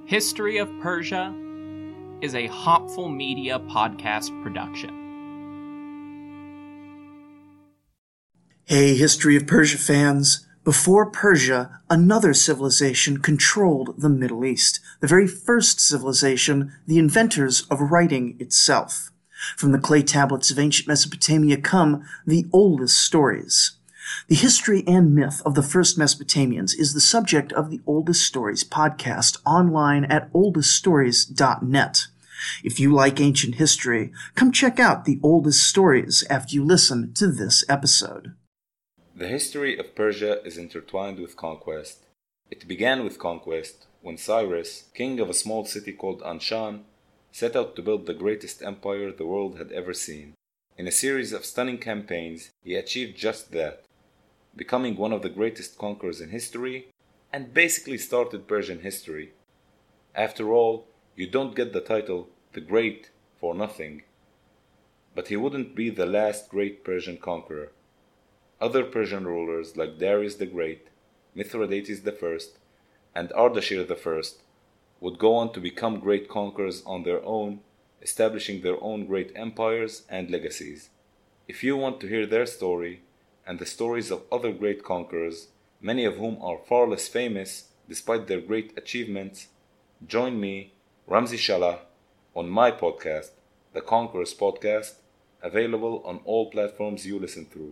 History of Persia is a Hopful Media podcast production. Hey, History of Persia fans. Before Persia, another civilization controlled the Middle East. The very first civilization, the inventors of writing itself. From the clay tablets of ancient Mesopotamia come the oldest stories. The history and myth of the first Mesopotamians is the subject of the Oldest Stories podcast online at oldeststories.net. If you like ancient history, come check out the Oldest Stories after you listen to this episode. The history of Persia is intertwined with conquest. It began with conquest when Cyrus, king of a small city called Anshan, set out to build the greatest empire the world had ever seen. In a series of stunning campaigns, he achieved just that, becoming one of the greatest conquerors in history, and basically started Persian history. After all, you don't get the title the Great for nothing. But he wouldn't be the last great Persian conqueror. Other Persian rulers like Darius the Great, Mithridates I, and Ardashir I would go on to become great conquerors on their own, establishing their own great empires and legacies. If you want to hear their story, and the stories of other great conquerors, many of whom are far less famous despite their great achievements, join me, Ramzi Shalah, on my podcast, The Conquerors Podcast, available on all platforms you listen through.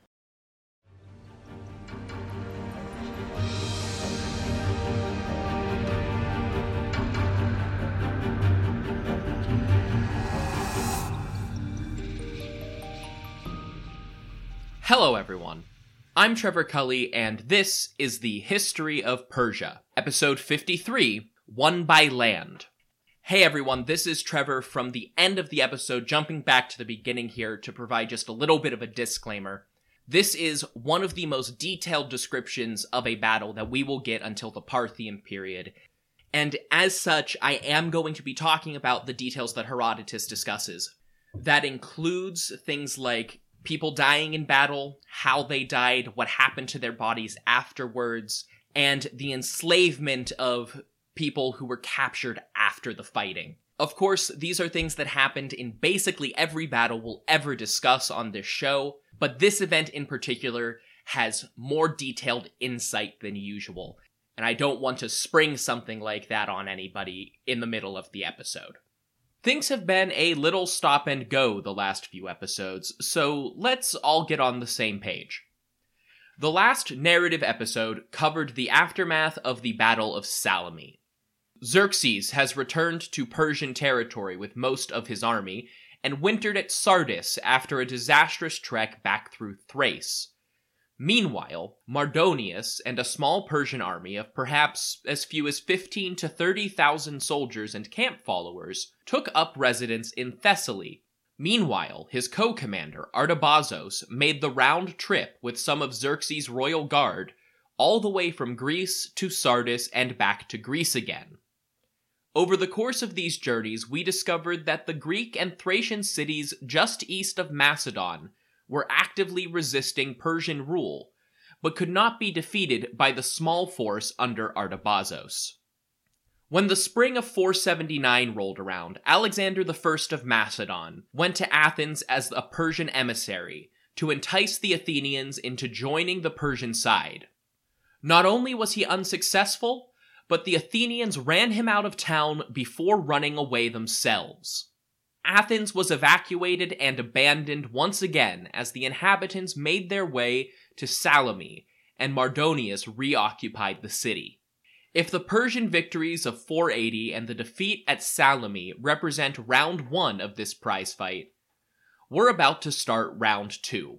Hello everyone, I'm Trevor Cully, and this is the History of Persia, episode 53, Won by Land. Hey everyone, this is Trevor from the end of the episode, jumping back to the beginning here to provide just a little bit of a disclaimer. This is one of the most detailed descriptions of a battle that we will get until the Parthian period, and as such, I am going to be talking about the details that Herodotus discusses. That includes things like people dying in battle, how they died, what happened to their bodies afterwards, and the enslavement of people who were captured after the fighting. Of course, these are things that happened in basically every battle we'll ever discuss on this show, but this event in particular has more detailed insight than usual, and I don't want to spring something like that on anybody in the middle of the episode. Things have been a little stop and go the last few episodes, so let's all get on the same page. The last narrative episode covered the aftermath of the Battle of Salami. Xerxes has returned to Persian territory with most of his army, and wintered at Sardis after a disastrous trek back through Thrace. Meanwhile, Mardonius and a small Persian army of perhaps as few as 15 to 30,000 soldiers and camp followers took up residence in Thessaly. Meanwhile, his co-commander, Artabazos, made the round trip with some of Xerxes' royal guard, all the way from Greece to Sardis and back to Greece again. Over the course of these journeys, we discovered that the Greek and Thracian cities just east of Macedon were actively resisting Persian rule, but could not be defeated by the small force under Artabazos. When the spring of 479 rolled around, Alexander I of Macedon went to Athens as a Persian emissary to entice the Athenians into joining the Persian side. Not only was he unsuccessful, but the Athenians ran him out of town before running away themselves. Athens was evacuated and abandoned once again as the inhabitants made their way to Salami, and Mardonius reoccupied the city. If the Persian victories of 480 and the defeat at Salami represent round 1 of this prize fight, we're about to start round 2.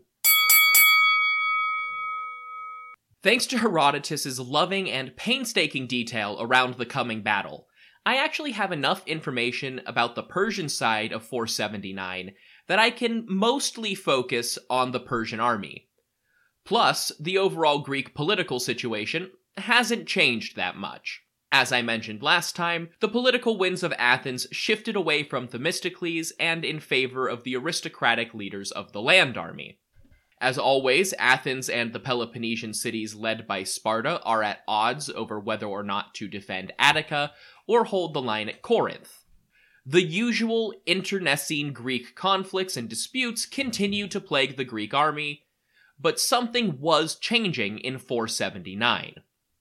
Thanks to Herodotus' loving and painstaking detail around the coming battle, I actually have enough information about the Persian side of 479 that I can mostly focus on the Persian army. Plus, the overall Greek political situation hasn't changed that much. As I mentioned last time, the political winds of Athens shifted away from Themistocles and in favor of the aristocratic leaders of the land army. As always, Athens and the Peloponnesian cities led by Sparta are at odds over whether or not to defend Attica or hold the line at Corinth. The usual internecine Greek conflicts and disputes continue to plague the Greek army, but something was changing in 479.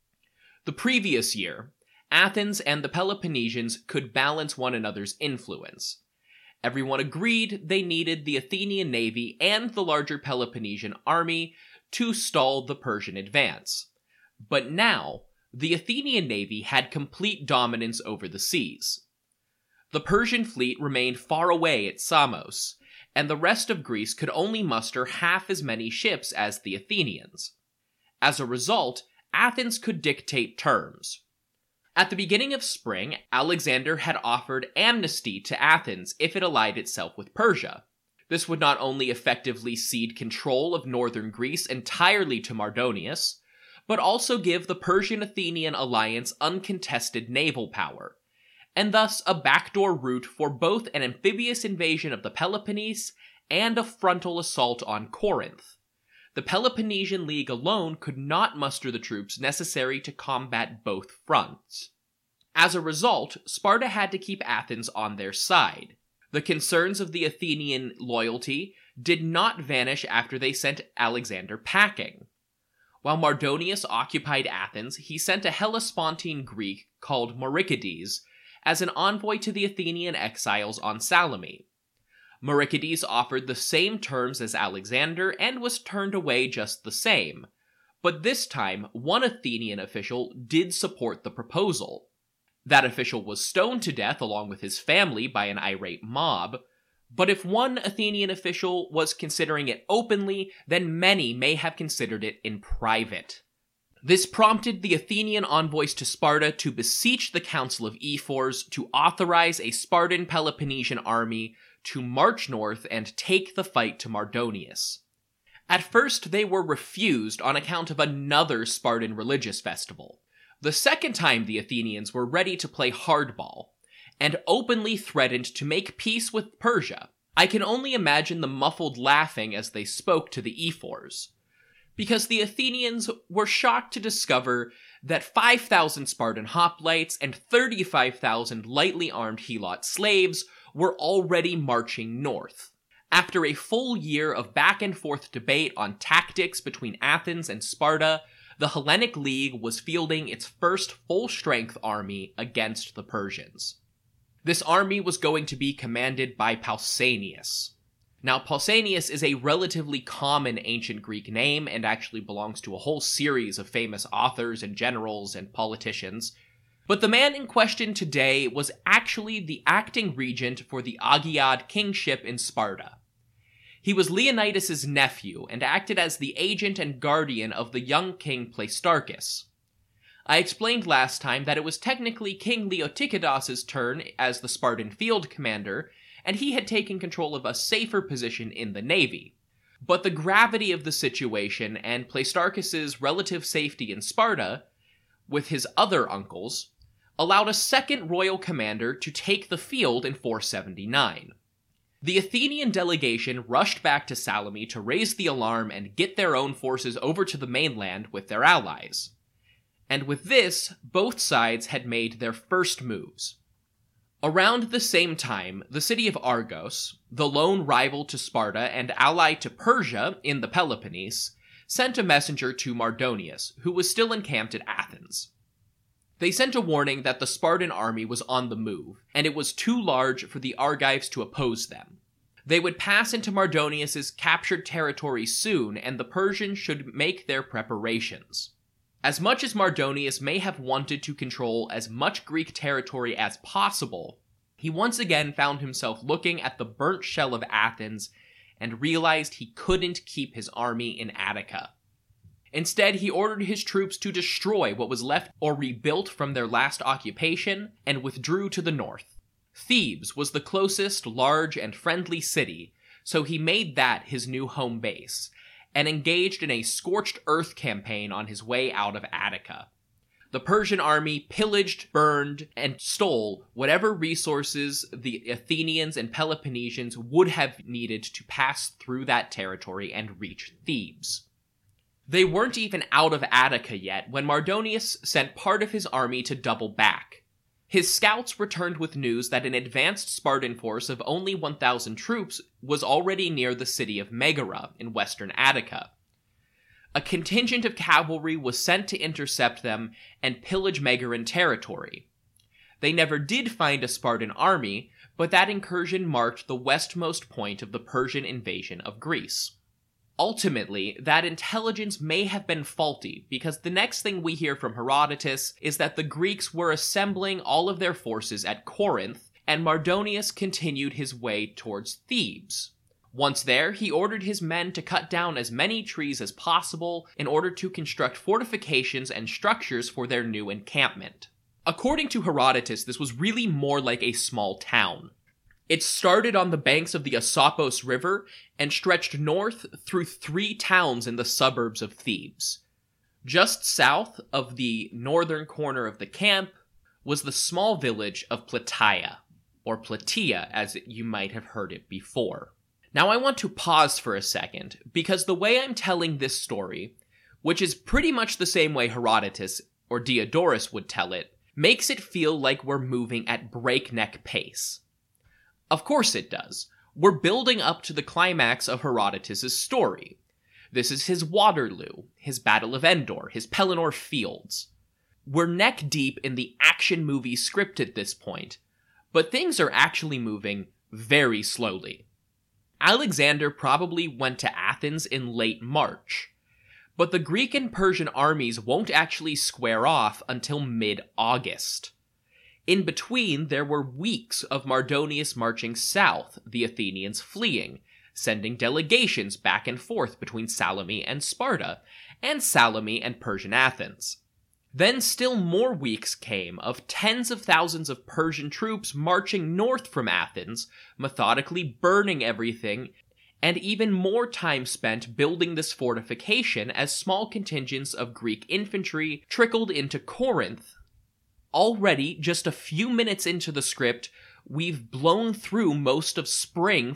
The previous year, Athens and the Peloponnesians could balance one another's influence. Everyone agreed they needed the Athenian navy and the larger Peloponnesian army to stall the Persian advance. But now, the Athenian navy had complete dominance over the seas. The Persian fleet remained far away at Samos, and the rest of Greece could only muster half as many ships as the Athenians. As a result, Athens could dictate terms. At the beginning of spring, Alexander had offered amnesty to Athens if it allied itself with Persia. This would not only effectively cede control of northern Greece entirely to Mardonius, but also give the Persian-Athenian alliance uncontested naval power, and thus a backdoor route for both an amphibious invasion of the Peloponnese and a frontal assault on Corinth. The Peloponnesian League alone could not muster the troops necessary to combat both fronts. As a result, Sparta had to keep Athens on their side. The concerns of the Athenian loyalty did not vanish after they sent Alexander packing. While Mardonius occupied Athens, he sent a Hellespontine Greek called Morikides as an envoy to the Athenian exiles on Salome. Morikides offered the same terms as Alexander and was turned away just the same, but this time one Athenian official did support the proposal. That official was stoned to death along with his family by an irate mob, but if one Athenian official was considering it openly, then many may have considered it in private. This prompted the Athenian envoys to Sparta to beseech the Council of Ephors to authorize a Spartan Peloponnesian army to march north and take the fight to Mardonius. At first they were refused on account of another Spartan religious festival. The second time the Athenians were ready to play hardball, and openly threatened to make peace with Persia. I can only imagine the muffled laughing as they spoke to the Ephors, because the Athenians were shocked to discover that 5,000 Spartan hoplites and 35,000 lightly armed Helot slaves were already marching north. After a full year of back-and-forth debate on tactics between Athens and Sparta, the Hellenic League was fielding its first full-strength army against the Persians. This army was going to be commanded by Pausanias. Now, Pausanias is a relatively common ancient Greek name and actually belongs to a whole series of famous authors and generals and politicians. But the man in question today was actually the acting regent for the Agiad kingship in Sparta. He was Leonidas' nephew and acted as the agent and guardian of the young king Pleistarchus. I explained last time that it was technically King Leotychidas' turn as the Spartan field commander, and he had taken control of a safer position in the navy. But the gravity of the situation and Pleistarchus' relative safety in Sparta, with his other uncles, allowed a second royal commander to take the field in 479. The Athenian delegation rushed back to Salome to raise the alarm and get their own forces over to the mainland with their allies. And with this, both sides had made their first moves. Around the same time, the city of Argos, the lone rival to Sparta and ally to Persia in the Peloponnese, sent a messenger to Mardonius, who was still encamped at Athens. They sent a warning that the Spartan army was on the move, and it was too large for the Argives to oppose them. They would pass into Mardonius' captured territory soon, and the Persians should make their preparations. As much as Mardonius may have wanted to control as much Greek territory as possible, he once again found himself looking at the burnt shell of Athens and realized he couldn't keep his army in Attica. Instead, he ordered his troops to destroy what was left or rebuilt from their last occupation and withdrew to the north. Thebes was the closest large and friendly city, so he made that his new home base, and engaged in a scorched earth campaign on his way out of Attica. The Persian army pillaged, burned, and stole whatever resources the Athenians and Peloponnesians would have needed to pass through that territory and reach Thebes. They weren't even out of Attica yet when Mardonius sent part of his army to double back. His scouts returned with news that an advanced Spartan force of only 1,000 troops was already near the city of Megara in western Attica. A contingent of cavalry was sent to intercept them and pillage Megaran territory. They never did find a Spartan army, but that incursion marked the westmost point of the Persian invasion of Greece. Ultimately, that intelligence may have been faulty, because the next thing we hear from Herodotus is that the Greeks were assembling all of their forces at Corinth, and Mardonius continued his way towards Thebes. Once there, he ordered his men to cut down as many trees as possible in order to construct fortifications and structures for their new encampment. According to Herodotus, this was really more like a small town. It started on the banks of the Asopos River and stretched north through 3 towns in the suburbs of Thebes. Just south of the northern corner of the camp was the small village of Plataea, or Plataea as you might have heard it before. Now I want to pause for a second, because the way I'm telling this story, which is pretty much the same way Herodotus or Diodorus would tell it, makes it feel like we're moving at breakneck pace. Of course it does. We're building up to the climax of Herodotus' story. This is his Waterloo, his Battle of Endor, his Pelennor Fields. We're neck deep in the action movie script at this point, but things are actually moving very slowly. Alexander probably went to Athens in late March, but the Greek and Persian armies won't actually square off until mid-August. In between, there were weeks of Mardonius marching south, the Athenians fleeing, sending delegations back and forth between Salome and Sparta, and Salome and Persian Athens. Then still more weeks came of tens of thousands of Persian troops marching north from Athens, methodically burning everything, and even more time spent building this fortification as small contingents of Greek infantry trickled into Corinth. Already, just a few minutes into the script, we've blown through most of spring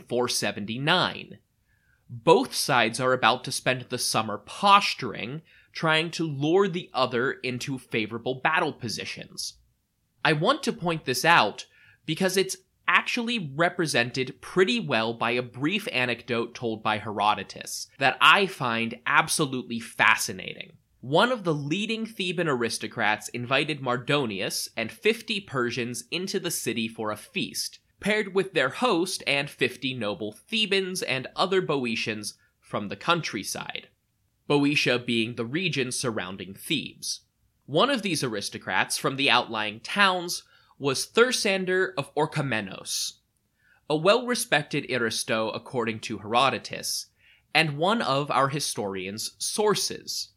479. Both sides are about to spend the summer posturing, trying to lure the other into favorable battle positions. I want to point this out because it's actually represented pretty well by a brief anecdote told by Herodotus that I find absolutely fascinating. One of the leading Theban aristocrats invited Mardonius and 50 Persians into the city for a feast, paired with their host and 50 noble Thebans and other Boeotians from the countryside. Boeotia being the region surrounding Thebes. One of these aristocrats from the outlying towns was Thersander of Orchomenos, a well-respected aristo according to Herodotus, and one of our historian's sources.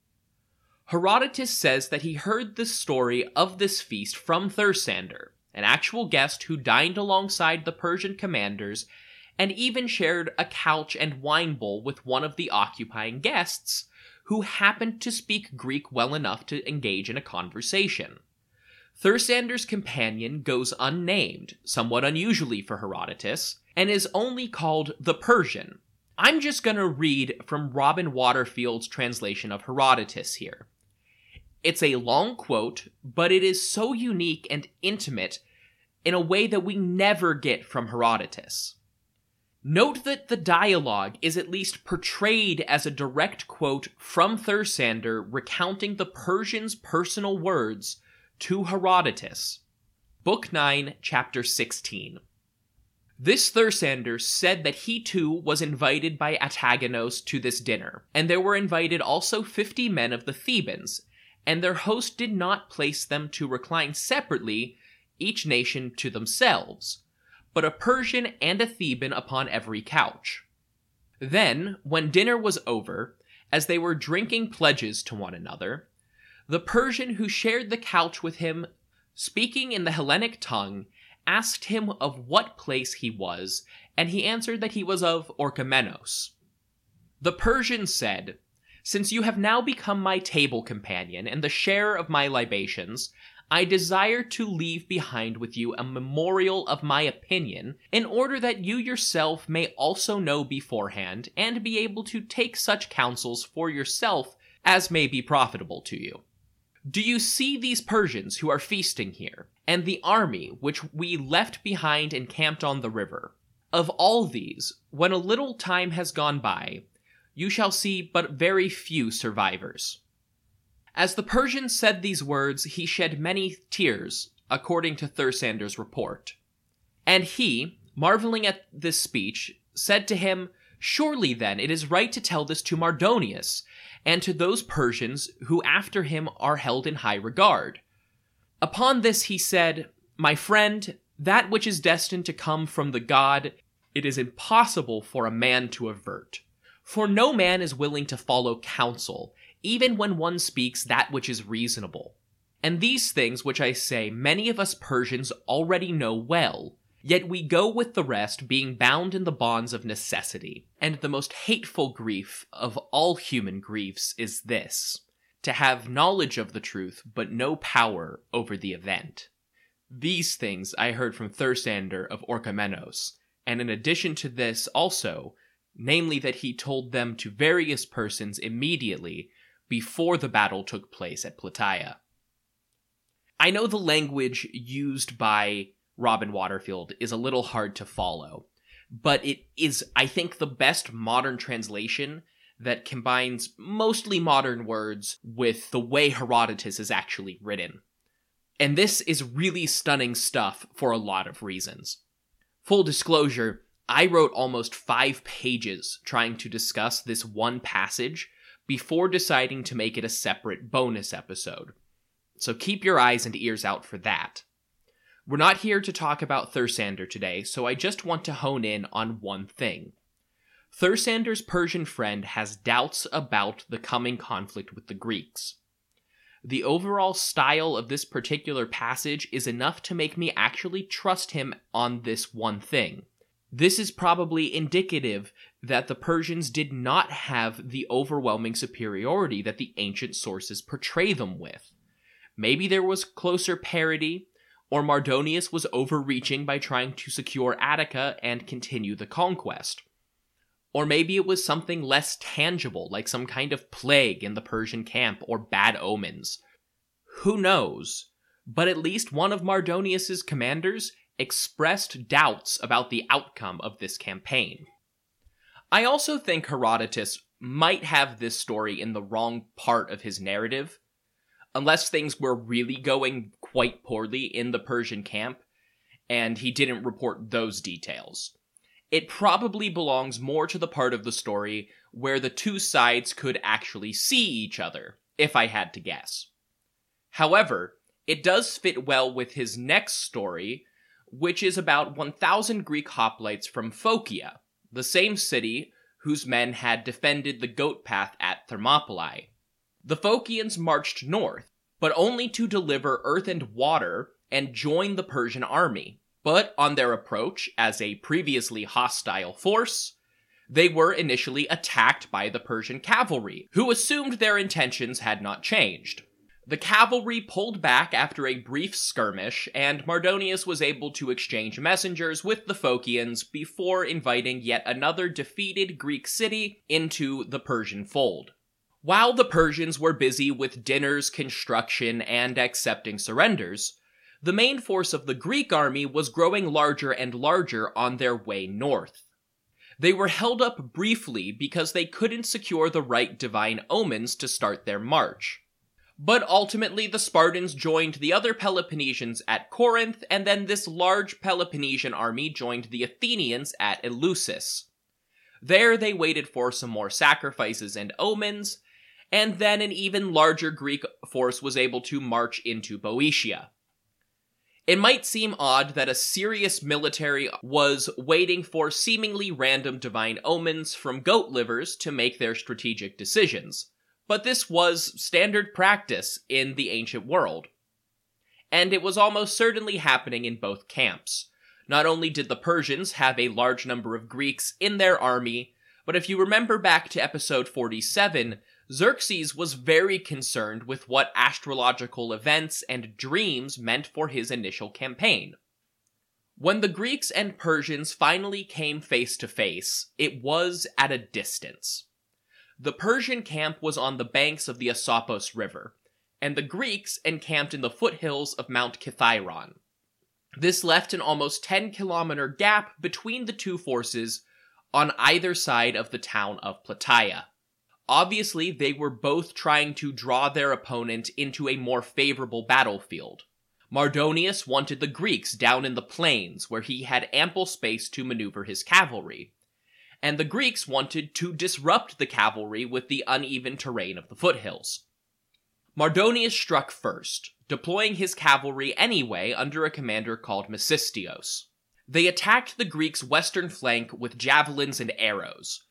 Herodotus says that he heard the story of this feast from Thersander, an actual guest who dined alongside the Persian commanders and even shared a couch and wine bowl with one of the occupying guests, who happened to speak Greek well enough to engage in a conversation. Thersander's companion goes unnamed, somewhat unusually for Herodotus, and is only called the Persian. I'm just going to read from Robin Waterfield's translation of Herodotus here. It's a long quote, but it is so unique and intimate in a way that we never get from Herodotus. Note that the dialogue is at least portrayed as a direct quote from Thersander recounting the Persian's personal words to Herodotus. Book 9, Chapter 16. This Thersander said that he too was invited by Antigonos to this dinner, and there were invited also 50 men of the Thebans, and their host did not place them to recline separately, each nation to themselves, but a Persian and a Theban upon every couch. Then, when dinner was over, as they were drinking pledges to one another, the Persian who shared the couch with him, speaking in the Hellenic tongue, asked him of what place he was, and he answered that he was of Orchomenos. The Persian said, Since you have now become my table companion and the sharer of my libations, I desire to leave behind with you a memorial of my opinion, in order that you yourself may also know beforehand, and be able to take such counsels for yourself as may be profitable to you. Do you see these Persians who are feasting here, and the army which we left behind encamped on the river? Of all these, when a little time has gone by, you shall see but very few survivors. As the Persian said these words, he shed many tears, according to Thursander's report. And he, marveling at this speech, said to him, Surely then it is right to tell this to Mardonius, and to those Persians who after him are held in high regard. Upon this he said, My friend, that which is destined to come from the god, it is impossible for a man to avert. For no man is willing to follow counsel, even when one speaks that which is reasonable. And these things which I say many of us Persians already know well, yet we go with the rest, being bound in the bonds of necessity. And the most hateful grief of all human griefs is this, to have knowledge of the truth, but no power over the event. These things I heard from Thursander of Orchomenos, and in addition to this also, namely that he told them to various persons immediately before the battle took place at Plataea. I know the language used by Robin Waterfield is a little hard to follow, but it is, I think, the best modern translation that combines mostly modern words with the way Herodotus is actually written. And this is really stunning stuff for a lot of reasons. Full disclosure, I wrote almost 5 pages trying to discuss this one passage before deciding to make it a separate bonus episode. So keep your eyes and ears out for that. We're not here to talk about Thursander today, so I just want to hone in on one thing. Thursander's Persian friend has doubts about the coming conflict with the Greeks. The overall style of this particular passage is enough to make me actually trust him on this one thing. This is probably indicative that the Persians did not have the overwhelming superiority that the ancient sources portray them with. Maybe there was closer parity, or Mardonius was overreaching by trying to secure Attica and continue the conquest. Or maybe it was something less tangible, like some kind of plague in the Persian camp or bad omens. Who knows? But at least one of Mardonius's commanders expressed doubts about the outcome of this campaign. I also think Herodotus might have this story in the wrong part of his narrative, unless things were really going quite poorly in the Persian camp, and he didn't report those details. It probably belongs more to the part of the story where the two sides could actually see each other, if I had to guess. However, it does fit well with his next story, which is about 1,000 Greek hoplites from Phocia, the same city whose men had defended the goat path at Thermopylae. The Phocians marched north, but only to deliver earth and water and join the Persian army. But on their approach, as a previously hostile force, they were initially attacked by the Persian cavalry, who assumed their intentions had not changed. The cavalry pulled back after a brief skirmish, and Mardonius was able to exchange messengers with the Phocians before inviting yet another defeated Greek city into the Persian fold. While the Persians were busy with dinners, construction, and accepting surrenders, the main force of the Greek army was growing larger and larger on their way north. They were held up briefly because they couldn't secure the right divine omens to start their march. But ultimately the Spartans joined the other Peloponnesians at Corinth, and then this large Peloponnesian army joined the Athenians at Eleusis. There they waited for some more sacrifices and omens, and then an even larger Greek force was able to march into Boeotia. It might seem odd that a serious military was waiting for seemingly random divine omens from goat livers to make their strategic decisions, but this was standard practice in the ancient world. And it was almost certainly happening in both camps. Not only did the Persians have a large number of Greeks in their army, but if you remember back to episode 47, Xerxes was very concerned with what astrological events and dreams meant for his initial campaign. When the Greeks and Persians finally came face to face, it was at a distance. The Persian camp was on the banks of the Asopos River, and the Greeks encamped in the foothills of Mount Kithairon. This left an almost 10-kilometer gap between the two forces on either side of the town of Plataea. Obviously, they were both trying to draw their opponent into a more favorable battlefield. Mardonius wanted the Greeks down in the plains where he had ample space to maneuver his cavalry, and the Greeks wanted to disrupt the cavalry with the uneven terrain of the foothills. Mardonius struck first, deploying his cavalry anyway under a commander called Mecistios. They attacked the Greeks' western flank with javelins and arrows.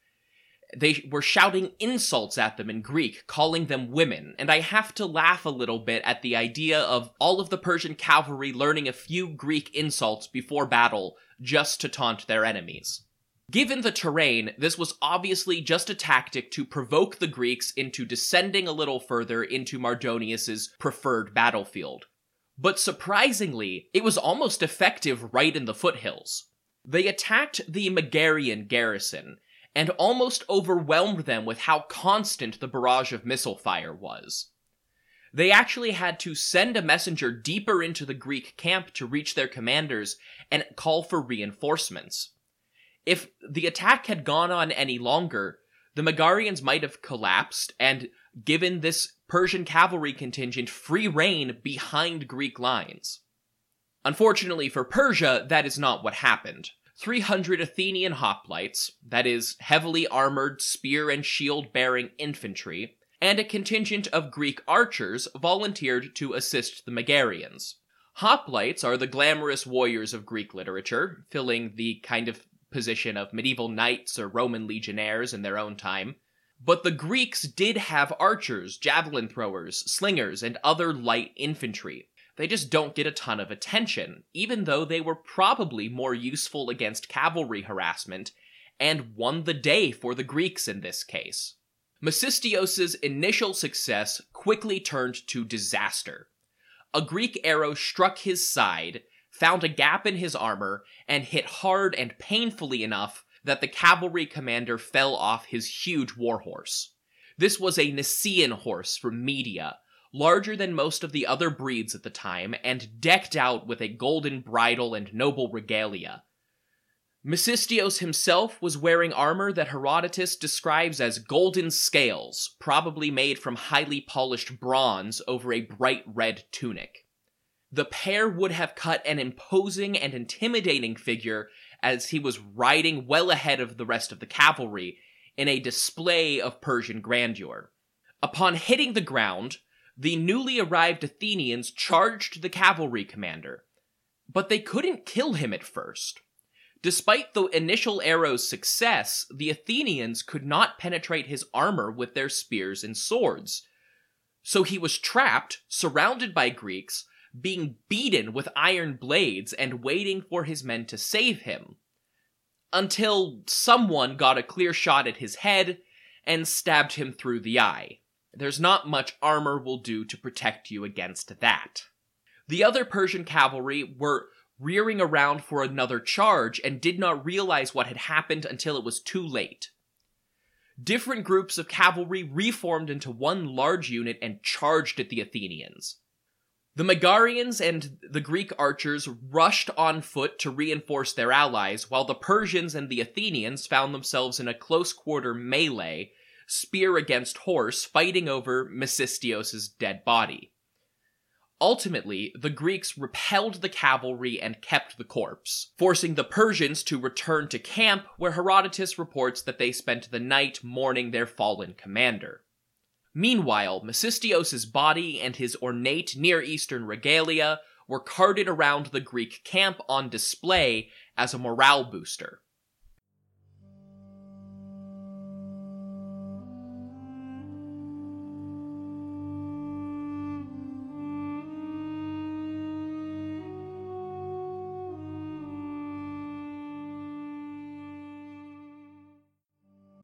They were shouting insults at them in Greek, calling them women, and I have to laugh a little bit at the idea of all of the Persian cavalry learning a few Greek insults before battle just to taunt their enemies. Given the terrain, this was obviously just a tactic to provoke the Greeks into descending a little further into Mardonius's preferred battlefield. But surprisingly, it was almost effective right in the foothills. They attacked the Megarian garrison, and almost overwhelmed them with how constant the barrage of missile fire was. They actually had to send a messenger deeper into the Greek camp to reach their commanders and call for reinforcements. If the attack had gone on any longer, the Megarians might have collapsed and given this Persian cavalry contingent free rein behind Greek lines. Unfortunately for Persia, that is not what happened. 300 Athenian hoplites, that is, heavily armored spear and shield-bearing infantry, and a contingent of Greek archers volunteered to assist the Megarians. Hoplites are the glamorous warriors of Greek literature, filling the kind of position of medieval knights or Roman legionnaires in their own time. But the Greeks did have archers, javelin throwers, slingers, and other light infantry. They just don't get a ton of attention, even though they were probably more useful against cavalry harassment, and won the day for the Greeks in this case. Mecistios' initial success quickly turned to disaster. A Greek arrow struck his side, found a gap in his armor, and hit hard and painfully enough that the cavalry commander fell off his huge warhorse. This was a Nicaean horse from Media, larger than most of the other breeds at the time, and decked out with a golden bridle and noble regalia. Mecistios himself was wearing armor that Herodotus describes as golden scales, probably made from highly polished bronze over a bright red tunic. The pair would have cut an imposing and intimidating figure as he was riding well ahead of the rest of the cavalry in a display of Persian grandeur. Upon hitting the ground, the newly arrived Athenians charged the cavalry commander, but they couldn't kill him at first. Despite the initial arrow's success, the Athenians could not penetrate his armor with their spears and swords. So he was trapped, surrounded by Greeks, being beaten with iron blades and waiting for his men to save him. Until someone got a clear shot at his head and stabbed him through the eye. There's not much armor will do to protect you against that. The other Persian cavalry were rearing around for another charge and did not realize what had happened until it was too late. Different groups of cavalry reformed into one large unit and charged at the Athenians. The Megarians and the Greek archers rushed on foot to reinforce their allies, while the Persians and the Athenians found themselves in a close-quarter melee, spear against horse, fighting over Mecistios' dead body. Ultimately, the Greeks repelled the cavalry and kept the corpse, forcing the Persians to return to camp, where Herodotus reports that they spent the night mourning their fallen commander. Meanwhile, Mecistios' body and his ornate Near Eastern regalia were carted around the Greek camp on display as a morale booster.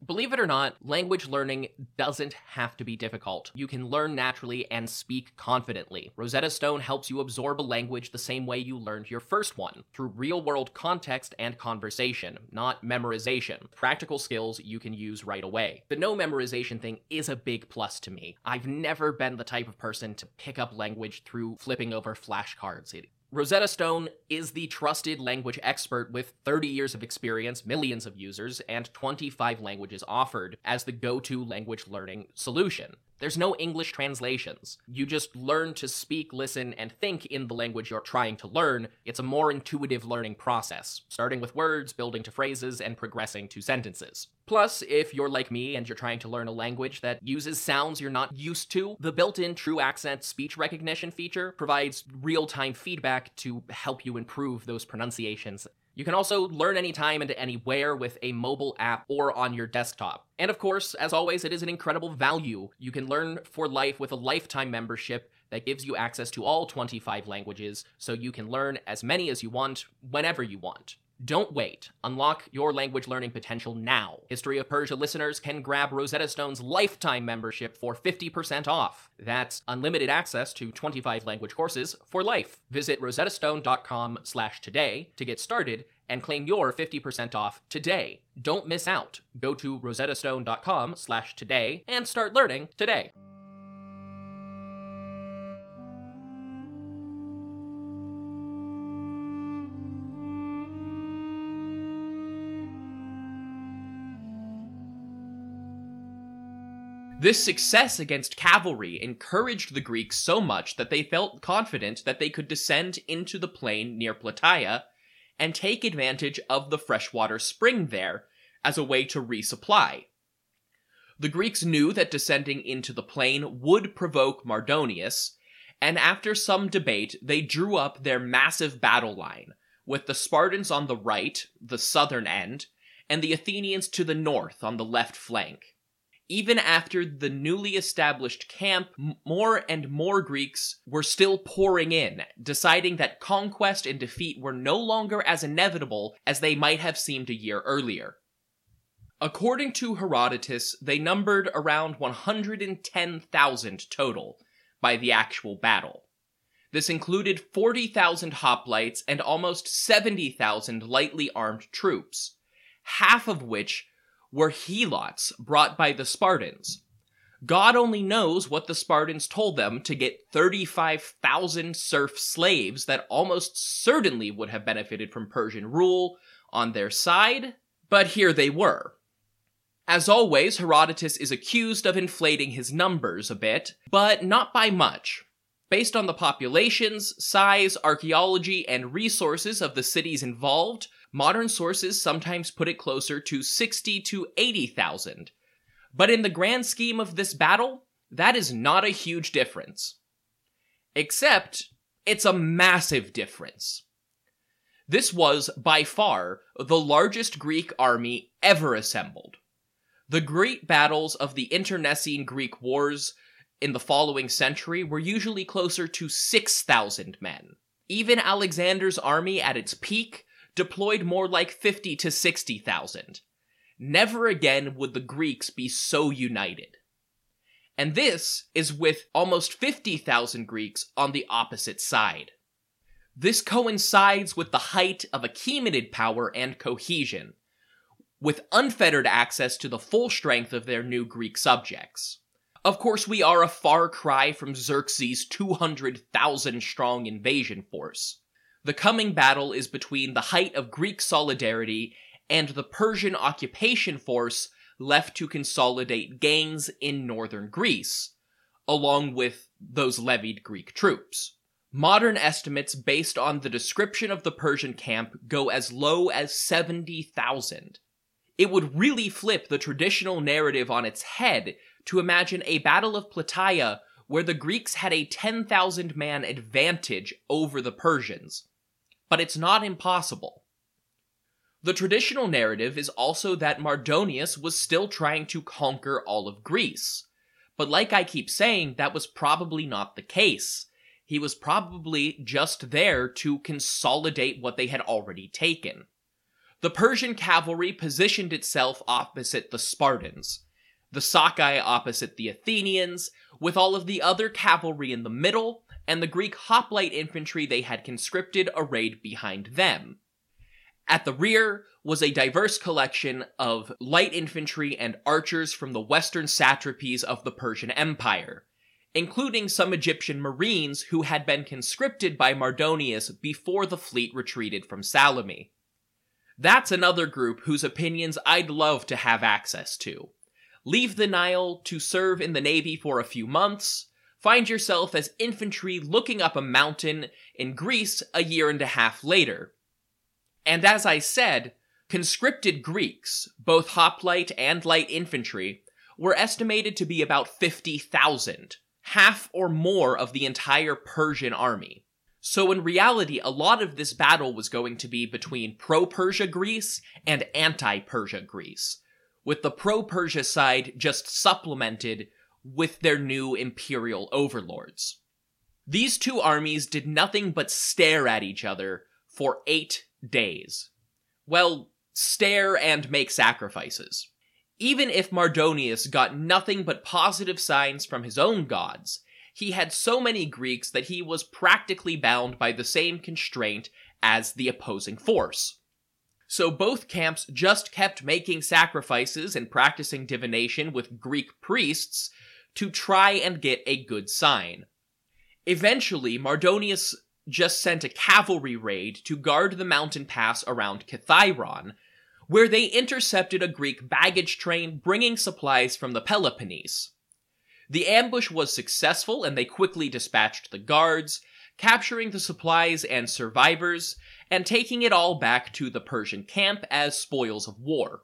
Believe it or not, language learning doesn't have to be difficult. You can learn naturally and speak confidently. Rosetta Stone helps you absorb a language the same way you learned your first one, through real-world context and conversation, not memorization. Practical skills you can use right away. The no memorization thing is a big plus to me. I've never been the type of person to pick up language through flipping over flashcards. Rosetta Stone is the trusted language expert with 30 years of experience, millions of users, and 25 languages offered as the go-to language learning solution. There's no English translations. You just learn to speak, listen, and think in the language you're trying to learn. It's a more intuitive learning process, starting with words, building to phrases, and progressing to sentences. Plus, if you're like me and you're trying to learn a language that uses sounds you're not used to, the built-in True Accent speech recognition feature provides real-time feedback to help you improve those pronunciations. You can also learn anytime and anywhere with a mobile app or on your desktop. And of course, as always, it is an incredible value. You can learn for life with a lifetime membership that gives you access to all 25 languages, so you can learn as many as you want, whenever you want. Don't wait. Unlock your language learning potential now. History of Persia listeners can grab Rosetta Stone's lifetime membership for 50% off. That's unlimited access to 25 language courses for life. Visit rosettastone.com/today to get started and claim your 50% off today. Don't miss out. Go to rosettastone.com/today and start learning today. This success against cavalry encouraged the Greeks so much that they felt confident that they could descend into the plain near Plataea and take advantage of the freshwater spring there as a way to resupply. The Greeks knew that descending into the plain would provoke Mardonius, and after some debate, they drew up their massive battle line, with the Spartans on the right, the southern end, and the Athenians to the north on the left flank. Even after the newly established camp, more and more Greeks were still pouring in, deciding that conquest and defeat were no longer as inevitable as they might have seemed a year earlier. According to Herodotus, they numbered around 110,000 total by the actual battle. This included 40,000 hoplites and almost 70,000 lightly armed troops, half of which were helots brought by the Spartans. God only knows what the Spartans told them to get 35,000 serf slaves that almost certainly would have benefited from Persian rule on their side, but here they were. As always, Herodotus is accused of inflating his numbers a bit, but not by much. Based on the populations, size, archaeology, and resources of the cities involved, modern sources sometimes put it closer to 60 to 80,000. But in the grand scheme of this battle, that is not a huge difference. Except, it's a massive difference. This was, by far, the largest Greek army ever assembled. The great battles of the internecine Greek wars in the following century were usually closer to 6,000 men. Even Alexander's army at its peak deployed more like 50 to 60,000. Never again would the Greeks be so united. And this is with almost 50,000 Greeks on the opposite side. This coincides with the height of Achaemenid power and cohesion, with unfettered access to the full strength of their new Greek subjects. Of course, we are a far cry from Xerxes' 200,000 strong invasion force. The coming battle is between the height of Greek solidarity and the Persian occupation force left to consolidate gains in northern Greece, along with those levied Greek troops. Modern estimates based on the description of the Persian camp go as low as 70,000. It would really flip the traditional narrative on its head to imagine a Battle of Plataea where the Greeks had a 10,000-man advantage over the Persians. But it's not impossible. The traditional narrative is also that Mardonius was still trying to conquer all of Greece. But like I keep saying, that was probably not the case. He was probably just there to consolidate what they had already taken. The Persian cavalry positioned itself opposite the Spartans, the Sakai opposite the Athenians, with all of the other cavalry in the middle, and the Greek hoplite infantry they had conscripted arrayed behind them. At the rear was a diverse collection of light infantry and archers from the western satrapies of the Persian Empire, including some Egyptian marines who had been conscripted by Mardonius before the fleet retreated from Salome. That's another group whose opinions I'd love to have access to. Leave the Nile to serve in the navy for a few months, find yourself as infantry looking up a mountain in Greece a year and a half later. And as I said, conscripted Greeks, both hoplite and light infantry, were estimated to be about 50,000, half or more of the entire Persian army. So in reality, a lot of this battle was going to be between pro-Persia Greece and anti-Persia Greece, with the pro-Persia side just supplemented with their new imperial overlords. These two armies did nothing but stare at each other for 8 days. Well, stare and make sacrifices. Even if Mardonius got nothing but positive signs from his own gods, he had so many Greeks that he was practically bound by the same constraint as the opposing force. So both camps just kept making sacrifices and practicing divination with Greek priests to try and get a good sign. Eventually, Mardonius just sent a cavalry raid to guard the mountain pass around Kithyron, where they intercepted a Greek baggage train bringing supplies from the Peloponnese. The ambush was successful, and they quickly dispatched the guards, capturing the supplies and survivors, and taking it all back to the Persian camp as spoils of war.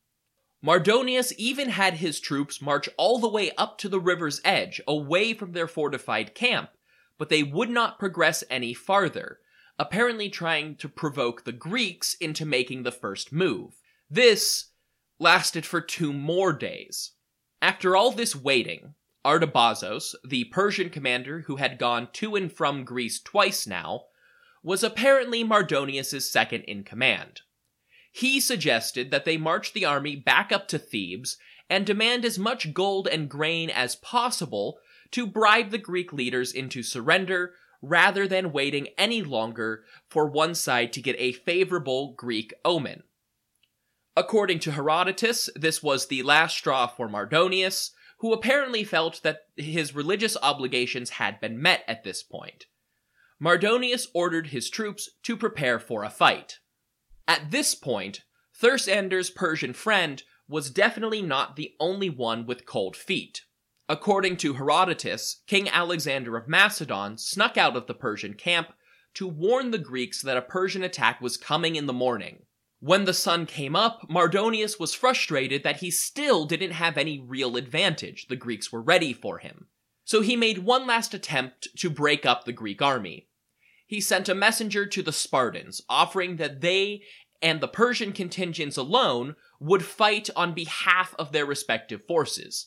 Mardonius even had his troops march all the way up to the river's edge, away from their fortified camp, but they would not progress any farther, apparently trying to provoke the Greeks into making the first move. This lasted for 2 more days. After all this waiting, Artabazos, the Persian commander who had gone to and from Greece twice now, was apparently Mardonius' second in command. He suggested that they march the army back up to Thebes and demand as much gold and grain as possible to bribe the Greek leaders into surrender, rather than waiting any longer for one side to get a favorable Greek omen. According to Herodotus, this was the last straw for Mardonius, who apparently felt that his religious obligations had been met at this point. Mardonius ordered his troops to prepare for a fight. At this point, Thursander's Persian friend was definitely not the only one with cold feet. According to Herodotus, King Alexander of Macedon snuck out of the Persian camp to warn the Greeks that a Persian attack was coming in the morning. When the sun came up, Mardonius was frustrated that he still didn't have any real advantage. The Greeks were ready for him. So he made one last attempt to break up the Greek army. He sent a messenger to the Spartans, offering that they and the Persian contingents alone would fight on behalf of their respective forces.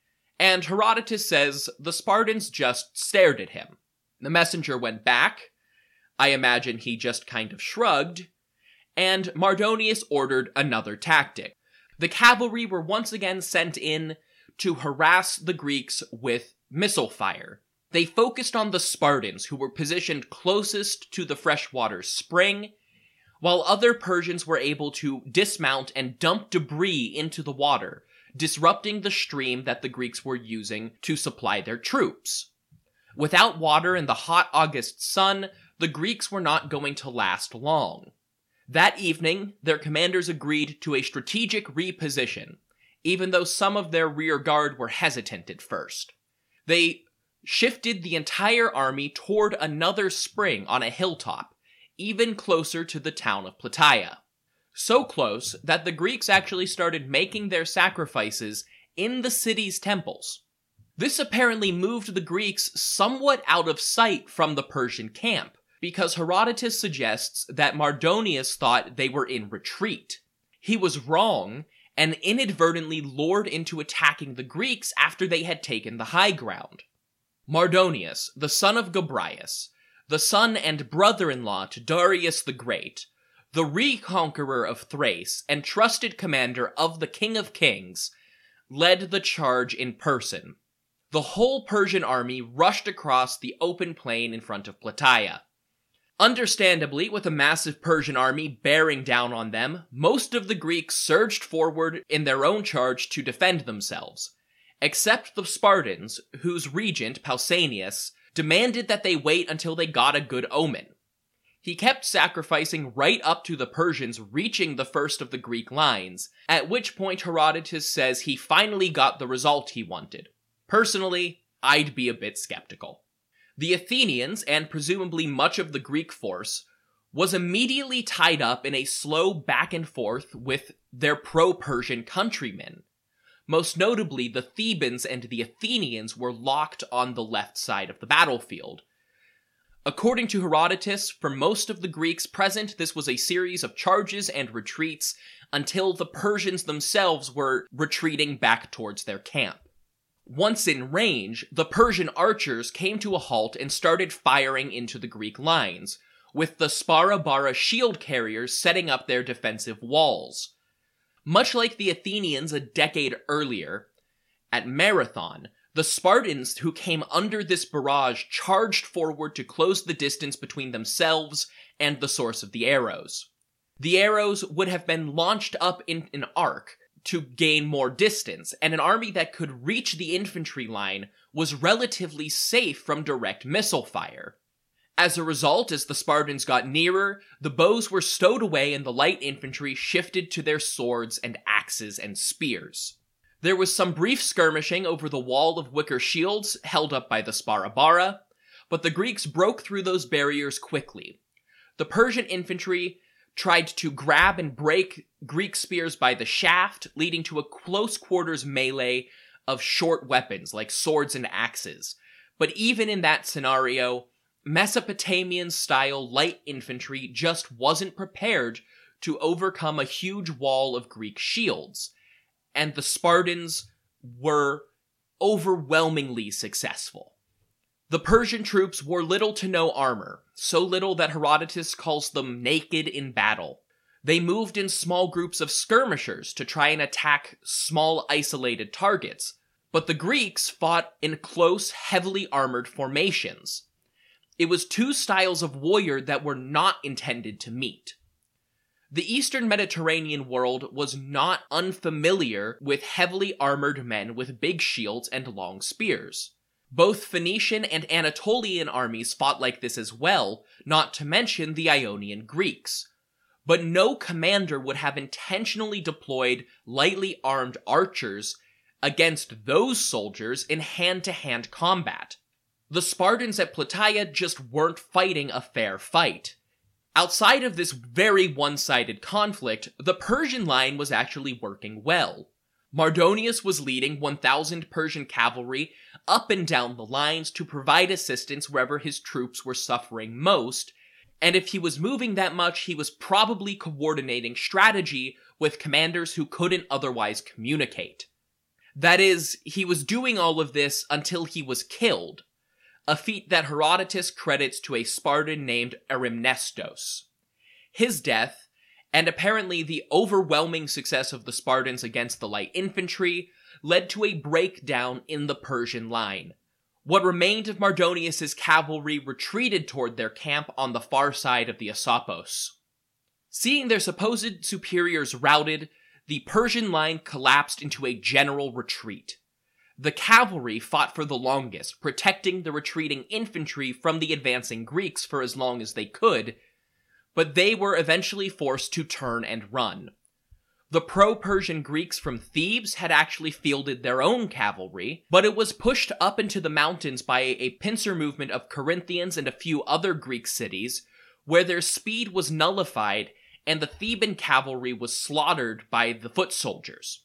And Herodotus says the Spartans just stared at him. The messenger went back. I imagine he just kind of shrugged. And Mardonius ordered another tactic. The cavalry were once again sent in to harass the Greeks with missile fire. They focused on the Spartans, who were positioned closest to the freshwater spring, while other Persians were able to dismount and dump debris into the water, disrupting the stream that the Greeks were using to supply their troops. Without water and the hot August sun, the Greeks were not going to last long. That evening, their commanders agreed to a strategic reposition, even though some of their rear guard were hesitant at first. They shifted the entire army toward another spring on a hilltop, even closer to the town of Plataea. So close that the Greeks actually started making their sacrifices in the city's temples. This apparently moved the Greeks somewhat out of sight from the Persian camp, because Herodotus suggests that Mardonius thought they were in retreat. He was wrong, and inadvertently lured into attacking the Greeks after they had taken the high ground. Mardonius, the son of Gobryas, the son and brother-in-law to Darius the Great, the reconqueror of Thrace and trusted commander of the King of Kings, led the charge in person. The whole Persian army rushed across the open plain in front of Plataea. Understandably, with a massive Persian army bearing down on them, most of the Greeks surged forward in their own charge to defend themselves, except the Spartans, whose regent, Pausanias, demanded that they wait until they got a good omen. He kept sacrificing right up to the Persians reaching the first of the Greek lines, at which point Herodotus says he finally got the result he wanted. Personally, I'd be a bit skeptical. The Athenians, and presumably much of the Greek force, was immediately tied up in a slow back and forth with their pro-Persian countrymen. Most notably, the Thebans and the Athenians were locked on the left side of the battlefield. According to Herodotus, for most of the Greeks present, this was a series of charges and retreats until the Persians themselves were retreating back towards their camp. Once in range, the Persian archers came to a halt and started firing into the Greek lines, with the Spara shield carriers setting up their defensive walls. Much like the Athenians a decade earlier, at Marathon, the Spartans who came under this barrage charged forward to close the distance between themselves and the source of the arrows. The arrows would have been launched up in an arc to gain more distance, and an army that could reach the infantry line was relatively safe from direct missile fire. As a result, as the Spartans got nearer, the bows were stowed away and the light infantry shifted to their swords and axes and spears. There was some brief skirmishing over the wall of wicker shields held up by the Sparabara, but the Greeks broke through those barriers quickly. The Persian infantry tried to grab and break Greek spears by the shaft, leading to a close-quarters melee of short weapons like swords and axes. But even in that scenario, Mesopotamian-style light infantry just wasn't prepared to overcome a huge wall of Greek shields, and the Spartans were overwhelmingly successful. The Persian troops wore little to no armor, so little that Herodotus calls them naked in battle. They moved in small groups of skirmishers to try and attack small isolated targets, but the Greeks fought in close, heavily armored formations. It was two styles of warrior that were not intended to meet. The Eastern Mediterranean world was not unfamiliar with heavily armored men with big shields and long spears. Both Phoenician and Anatolian armies fought like this as well, not to mention the Ionian Greeks. But no commander would have intentionally deployed lightly armed archers against those soldiers in hand-to-hand combat. The Spartans at Plataea just weren't fighting a fair fight. Outside of this very one-sided conflict, the Persian line was actually working well. Mardonius was leading 1,000 Persian cavalry up and down the lines to provide assistance wherever his troops were suffering most, and if he was moving that much, he was probably coordinating strategy with commanders who couldn't otherwise communicate. That is, he was doing all of this until he was killed, a feat that Herodotus credits to a Spartan named Erimnestos. His death, and apparently the overwhelming success of the Spartans against the light infantry, led to a breakdown in the Persian line. What remained of Mardonius's cavalry retreated toward their camp on the far side of the Asopos. Seeing their supposed superiors routed, the Persian line collapsed into a general retreat. The cavalry fought for the longest, protecting the retreating infantry from the advancing Greeks for as long as they could, but they were eventually forced to turn and run. The pro-Persian Greeks from Thebes had actually fielded their own cavalry, but it was pushed up into the mountains by a pincer movement of Corinthians and a few other Greek cities, where their speed was nullified and the Theban cavalry was slaughtered by the foot soldiers.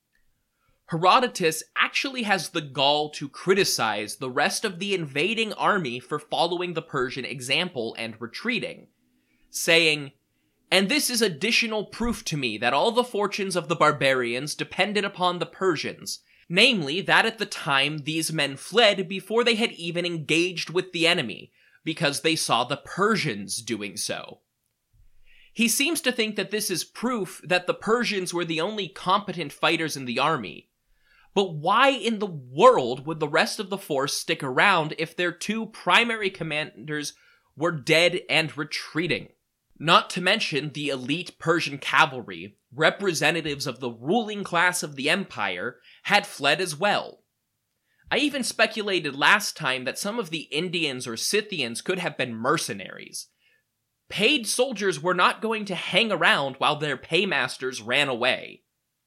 Herodotus actually has the gall to criticize the rest of the invading army for following the Persian example and retreating, saying, "And this is additional proof to me that all the fortunes of the barbarians depended upon the Persians, namely that at the time these men fled before they had even engaged with the enemy, because they saw the Persians doing so." He seems to think that this is proof that the Persians were the only competent fighters in the army. But why in the world would the rest of the force stick around if their two primary commanders were dead and retreating? Not to mention the elite Persian cavalry, representatives of the ruling class of the empire, had fled as well. I even speculated last time that some of the Indians or Scythians could have been mercenaries. Paid soldiers were not going to hang around while their paymasters ran away.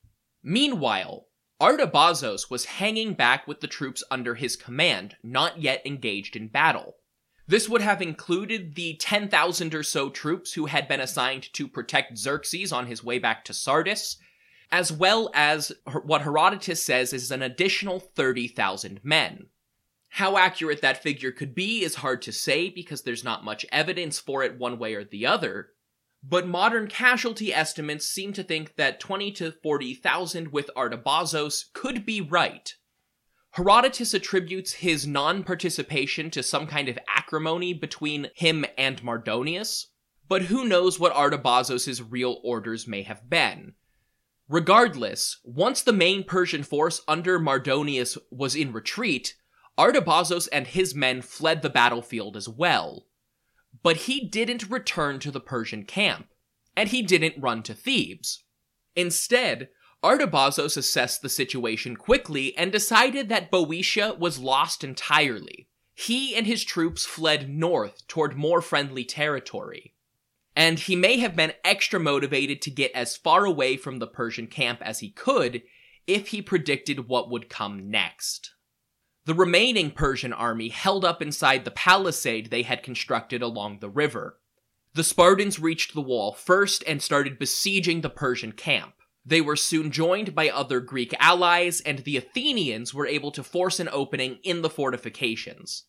Meanwhile, Artabazos was hanging back with the troops under his command, not yet engaged in battle. This would have included the 10,000 or so troops who had been assigned to protect Xerxes on his way back to Sardis, as well as what Herodotus says is an additional 30,000 men. How accurate that figure could be is hard to say because there's not much evidence for it one way or the other, but modern casualty estimates seem to think that 20 to 40,000 with Artabazos could be right. Herodotus attributes his non-participation to some kind of acrimony between him and Mardonius, but who knows what Artabazos' real orders may have been. Regardless, once the main Persian force under Mardonius was in retreat, Artabazos and his men fled the battlefield as well. But he didn't return to the Persian camp, and he didn't run to Thebes. Instead, Artabazos assessed the situation quickly and decided that Boeotia was lost entirely. He and his troops fled north toward more friendly territory. And he may have been extra motivated to get as far away from the Persian camp as he could if he predicted what would come next. The remaining Persian army held up inside the palisade they had constructed along the river. The Spartans reached the wall first and started besieging the Persian camp. They were soon joined by other Greek allies, and the Athenians were able to force an opening in the fortifications.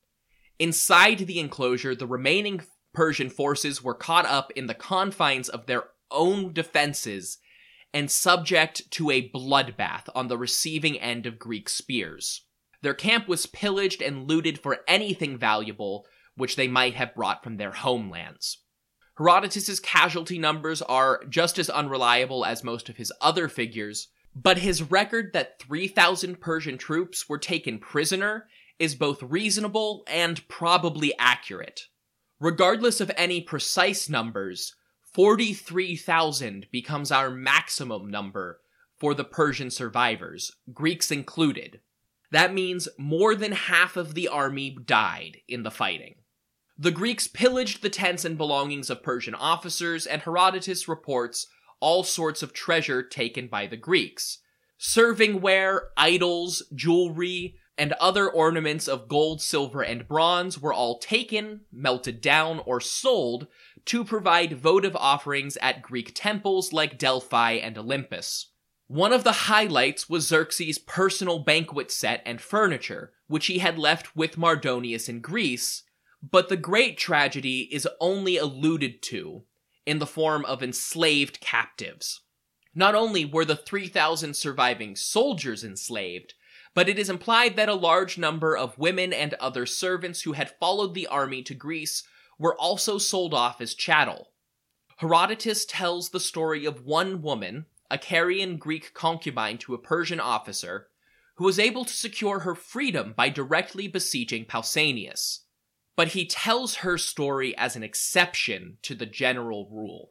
Inside the enclosure, the remaining Persian forces were caught up in the confines of their own defenses and subject to a bloodbath on the receiving end of Greek spears. Their camp was pillaged and looted for anything valuable which they might have brought from their homelands. Herodotus' casualty numbers are just as unreliable as most of his other figures, but his record that 3,000 Persian troops were taken prisoner is both reasonable and probably accurate. Regardless of any precise numbers, 43,000 becomes our maximum number for the Persian survivors, Greeks included. That means more than half of the army died in the fighting. The Greeks pillaged the tents and belongings of Persian officers, and Herodotus reports all sorts of treasure taken by the Greeks. Serving ware, idols, jewelry, and other ornaments of gold, silver, and bronze were all taken, melted down, or sold to provide votive offerings at Greek temples like Delphi and Olympus. One of the highlights was Xerxes' personal banquet set and furniture, which he had left with Mardonius in Greece, but the great tragedy is only alluded to in the form of enslaved captives. Not only were the 3,000 surviving soldiers enslaved, but it is implied that a large number of women and other servants who had followed the army to Greece were also sold off as chattel. Herodotus tells the story of one woman, a Carian Greek concubine to a Persian officer, who was able to secure her freedom by directly besieging Pausanias. But he tells her story as an exception to the general rule.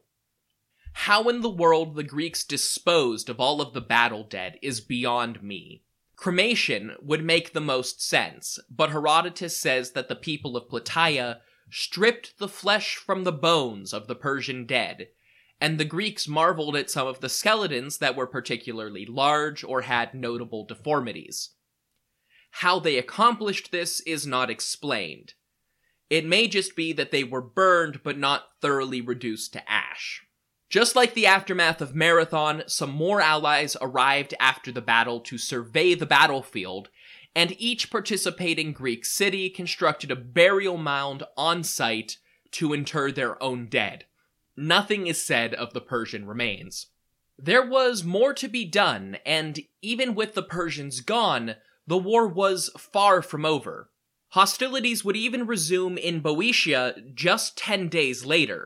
How in the world the Greeks disposed of all of the battle dead is beyond me. Cremation would make the most sense, but Herodotus says that the people of Plataea stripped the flesh from the bones of the Persian dead, and the Greeks marveled at some of the skeletons that were particularly large or had notable deformities. How they accomplished this is not explained. It may just be that they were burned but not thoroughly reduced to ash. Just like the aftermath of Marathon, some more allies arrived after the battle to survey the battlefield, and each participating Greek city constructed a burial mound on site to inter their own dead. Nothing is said of the Persian remains. There was more to be done, and even with the Persians gone, the war was far from over. Hostilities would even resume in Boeotia just 10 days later.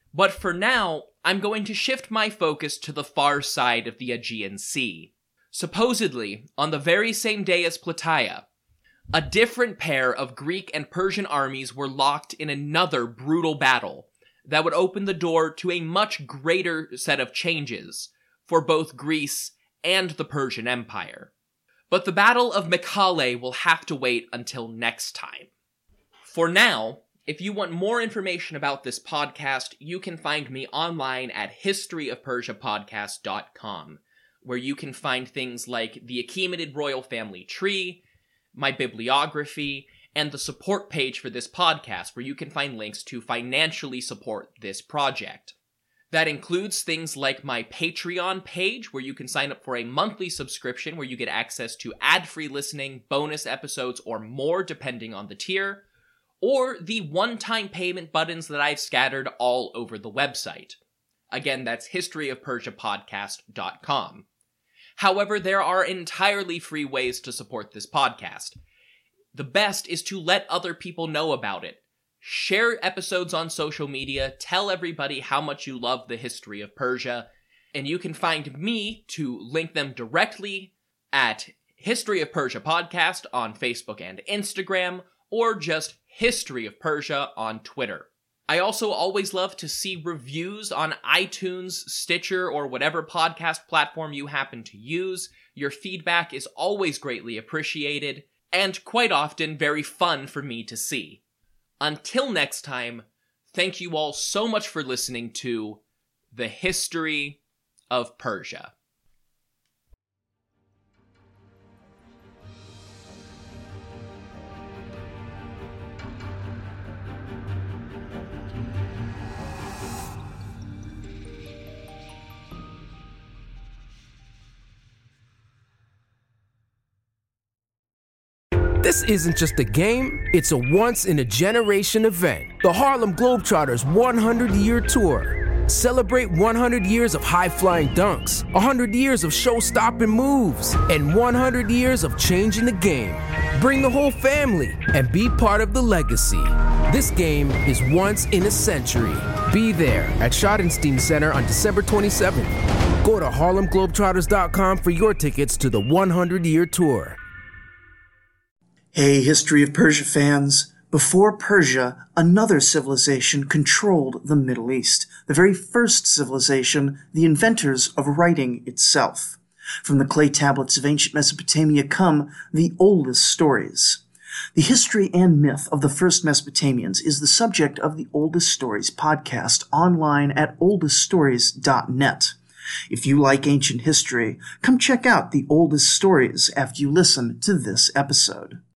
But for now, I'm going to shift my focus to the far side of the Aegean Sea. Supposedly, on the very same day as Plataea, a different pair of Greek and Persian armies were locked in another brutal battle that would open the door to a much greater set of changes for both Greece and the Persian Empire. But the Battle of Mycale will have to wait until next time. For now, if you want more information about this podcast, you can find me online at historyofpersiapodcast.com, where you can find things like the Achaemenid royal family tree, my bibliography, and the support page for this podcast, where you can find links to financially support this project. That includes things like my Patreon page, where you can sign up for a monthly subscription where you get access to ad-free listening, bonus episodes, or more depending on the tier, or the one-time payment buttons that I've scattered all over the website. Again, that's historyofpersiapodcast.com. However, there are entirely free ways to support this podcast. The best is to let other people know about it. Share episodes on social media, tell everybody how much you love the history of Persia, and you can find me to link them directly at History of Persia Podcast on Facebook and Instagram, or just History of Persia on Twitter. I also always love to see reviews on iTunes, Stitcher, or whatever podcast platform you happen to use. Your feedback is always greatly appreciated, and quite often very fun for me to see. Until next time, thank you all so much for listening to The History of Persia. This isn't just a game, it's a once-in-a-generation event. The Harlem Globetrotters 100-year tour. Celebrate 100 years of high-flying dunks, 100 years of show-stopping moves, and 100 years of changing the game. Bring the whole family and be part of the legacy. This game is once in a century. Be there at Schottenstein Center on December 27th. Go to HarlemGlobetrotters.com for your tickets to the 100-year tour. Hey, History of Persia fans. Before Persia, another civilization controlled the Middle East, the very first civilization, the inventors of writing itself. From the clay tablets of ancient Mesopotamia come the oldest stories. The history and myth of the first Mesopotamians is the subject of the Oldest Stories podcast online at oldeststories.net. If you like ancient history, come check out the oldest stories after you listen to this episode.